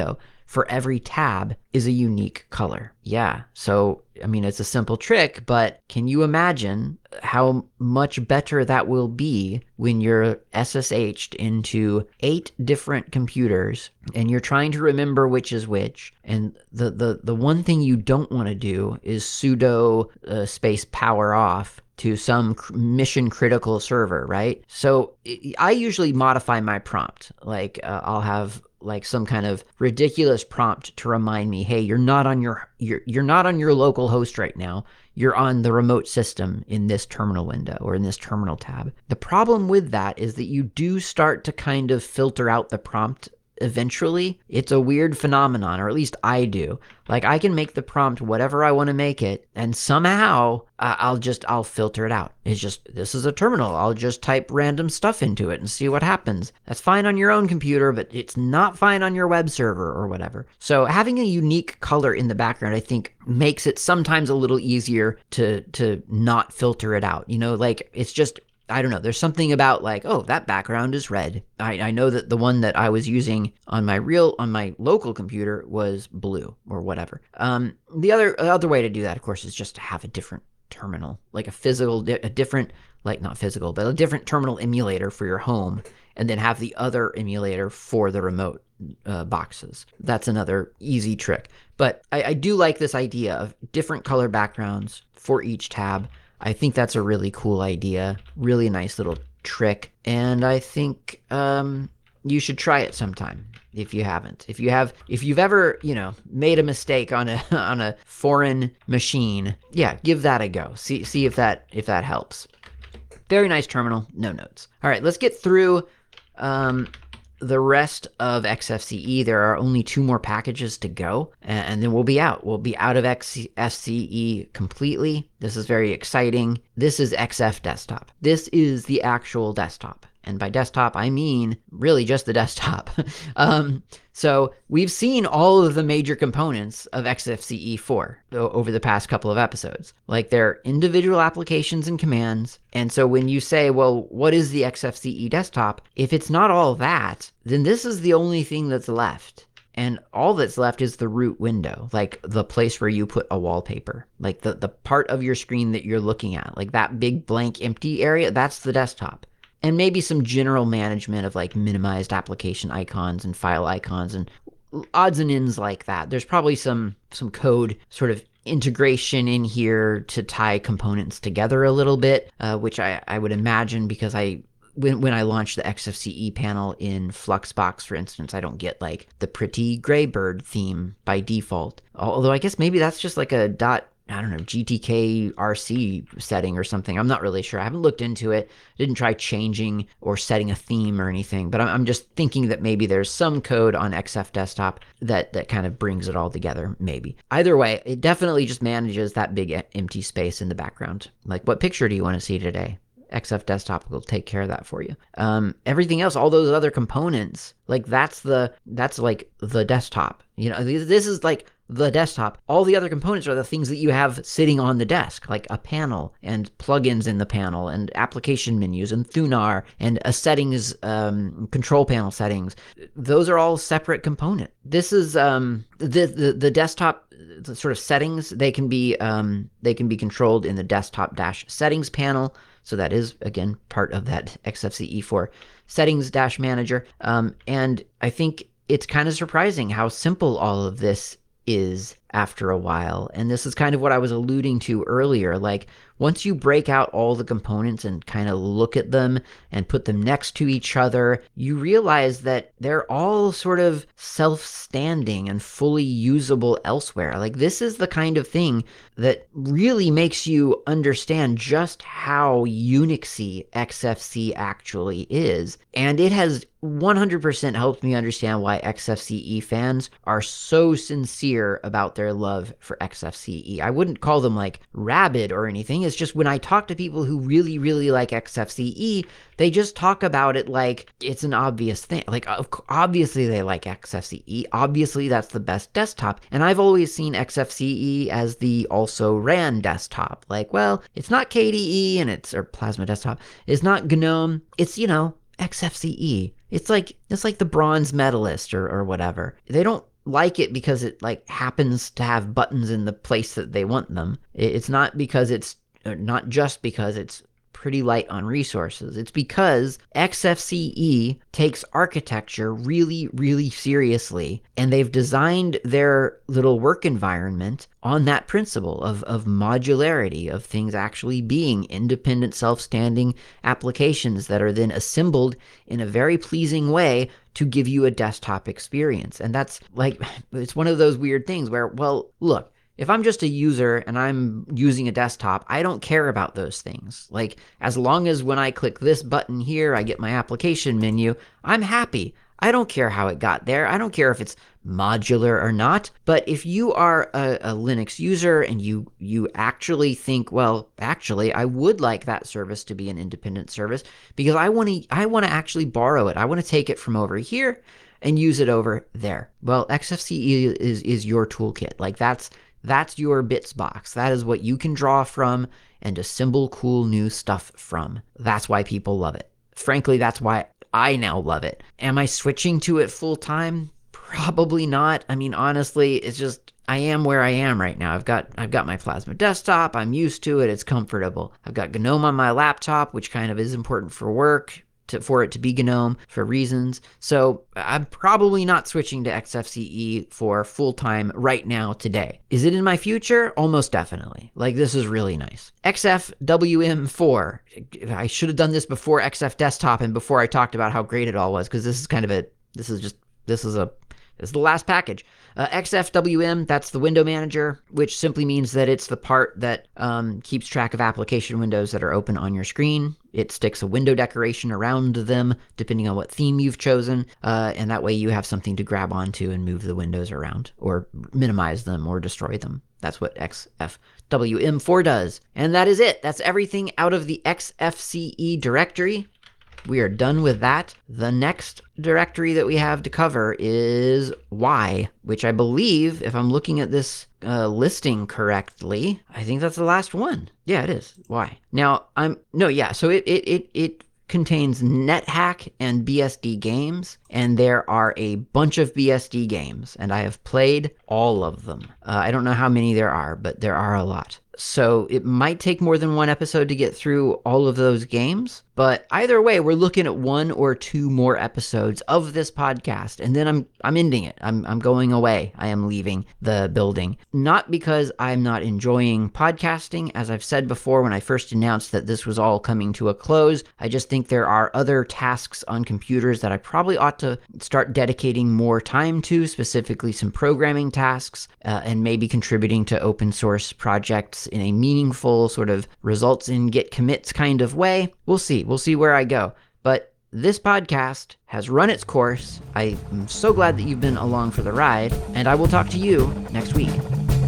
for every tab is a unique color. Yeah. So, I mean, it's a simple trick, but can you imagine how much better that will be when you're SSH'd into 8 different computers and you're trying to remember which is which? And the one thing you don't want to do is sudo space power off to some mission critical server, right? So I usually modify my prompt. Like I'll have like some kind of ridiculous prompt to remind me, hey, you're not on your local host right now. You're on the remote system in this terminal window or in this terminal tab. The problem with that is that you do start to kind of filter out the prompt eventually. It's a weird phenomenon, or at least I do. Like I can make the prompt whatever I want to make it, and somehow I'll filter it out. It's just, this is a terminal. I'll just type random stuff into it and see what happens. That's fine on your own computer, but it's not fine on your web server or whatever. So having a unique color in the background, I think, makes it sometimes a little easier to not filter it out. You know, like it's just, I don't know. There's something about like, oh, that background is red. I know that the one that I was using on my local computer was blue or whatever. The other way to do that, of course, is just to have a different terminal, like a different, like not physical, but a different terminal emulator for your home, and then have the other emulator for the remote boxes. That's another easy trick. But I do like this idea of different color backgrounds for each tab. I think that's a really cool idea, really nice little trick, and I think you should try it sometime if you haven't. If you've ever, made a mistake on a foreign machine, yeah, give that a go. See if that helps. Very nice terminal, no notes. All right, let's get through the rest of XFCE. There are only 2 more packages to go, and then we'll be out. We'll be out of XFCE completely. This is very exciting. This is XF Desktop. This is the actual desktop. And by desktop, I mean really just the desktop. So we've seen all of the major components of XFCE4 over the past couple of episodes. Like their individual applications and commands. And so when you say, well, what is the XFCE desktop? If it's not all that, then this is the only thing that's left. And all that's left is the root window, like the place where you put a wallpaper, like the part of your screen that you're looking at, like that big blank empty area, that's the desktop. And maybe some general management of like minimized application icons and file icons and odds and ends like that. There's probably some code sort of integration in here to tie components together a little bit, which I would imagine, because when I launch the XFCE panel in Fluxbox, for instance, I don't get like the pretty Graybird theme by default. Although I guess maybe that's just like a GTK RC setting or something. I'm not really sure. I haven't looked into it. Didn't try changing or setting a theme or anything, but I'm just thinking that maybe there's some code on XF Desktop that kind of brings it all together, maybe. Either way, it definitely just manages that big empty space in the background. Like, what picture do you want to see today? XF Desktop will take care of that for you. Everything else, all those other components, like that's like the desktop. This is like the desktop. All the other components are the things that you have sitting on the desk, like a panel and plugins in the panel and application menus and Thunar and a settings, control panel settings. Those are all separate components. This is the desktop sort of settings. They can be controlled in the desktop settings panel. So that is, again, part of that XFCE4 settings manager. And I think it's kind of surprising how simple all of this is after a while. And this is kind of what I was alluding to earlier. Like, once you break out all the components and kind of look at them and put them next to each other, you realize that they're all sort of self-standing and fully usable elsewhere. Like, this is the kind of thing that really makes you understand just how Unixy XFC actually is. And it has 100% helped me understand why XFCE fans are so sincere about their love for XFCE. I wouldn't call them like rabid or anything. It's just when I talk to people who really, really like XFCE, they just talk about it like it's an obvious thing. Like, obviously they like XFCE. Obviously that's the best desktop. And I've always seen XFCE as the also ran desktop. Like, well, it's not KDE or Plasma Desktop. It's not GNOME. It's, XFCE. It's like the bronze medalist or whatever. They don't like it because it like happens to have buttons in the place that they want them. It's not because it's not just because it's pretty light on resources. It's because XFCE takes architecture really, really seriously, and they've designed their little work environment on that principle of modularity, of things actually being independent, self-standing applications that are then assembled in a very pleasing way to give you a desktop experience. And that's like, it's one of those weird things where, well, look, if I'm just a user and I'm using a desktop, I don't care about those things. Like, as long as when I click this button here, I get my application menu, I'm happy. I don't care how it got there. I don't care if it's modular or not. But if you are a Linux user and you actually think, well, actually, I would like that service to be an independent service because I want to actually borrow it. I want to take it from over here and use it over there. Well, XFCE is your toolkit. Like, that's your bits box. That is what you can draw from and assemble cool new stuff from. That's why people love it. Frankly, that's why I now love it. Am I switching to it full time? Probably not. I mean, honestly, it's just I am where I am right now. I've got my Plasma desktop. I'm used to it. It's comfortable. I've got GNOME on my laptop, which kind of is important for work. For it to be GNOME for reasons. So I'm probably not switching to XFCE for full-time right now today. Is it in my future? Almost definitely. Like, this is really nice. XFWM4. I should have done this before XF Desktop and before I talked about how great it all was, because this is the last package. XFWM, that's the window manager, which simply means that it's the part that keeps track of application windows that are open on your screen. It sticks a window decoration around them, depending on what theme you've chosen, and that way you have something to grab onto and move the windows around, or minimize them, or destroy them. That's what XFWM4 does. And that is it. That's everything out of the XFCE directory. We are done with that. The next directory that we have to cover is Y, which I believe, if I'm looking at this listing correctly, I think that's the last one. Yeah, it is. Y. Now, so it contains NetHack and BSD games, and there are a bunch of BSD games, and I have played all of them. I don't know how many there are, but there are a lot. So it might take more than one episode to get through all of those games, but either way, we're looking at 1 or 2 more episodes of this podcast, and then I'm ending it. I'm going away. I am leaving the building. Not because I'm not enjoying podcasting. As I've said before, when I first announced that this was all coming to a close, I just think there are other tasks on computers that I probably ought to start dedicating more time to, specifically some programming tasks, and maybe contributing to open source projects in a meaningful sort of results in Git commits kind of way. We'll see. We'll see where I go. But this podcast has run its course. I am so glad that you've been along for the ride, and I will talk to you next week.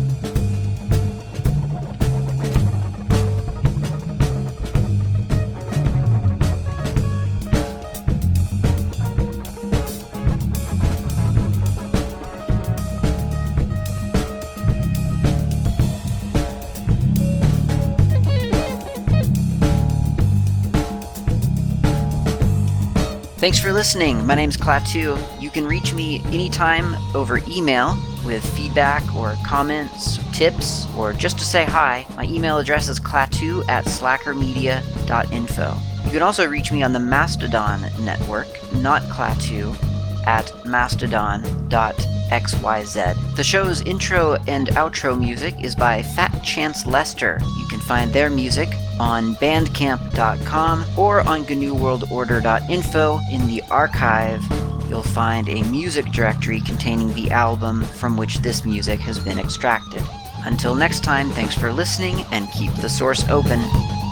Thanks for listening. My name's Klaatu. You can reach me anytime over email with feedback or comments, tips, or just to say hi. My email address is klaatu@slackermedia.info. You can also reach me on the Mastodon network, not Klaatu, at mastodon.xyz. The show's intro and outro music is by Fat Chance Lester. You can find their music on bandcamp.com or on GNUWorldOrder.info. In the archive, you'll find a music directory containing the album from which this music has been extracted. Until next time, thanks for listening and keep the source open.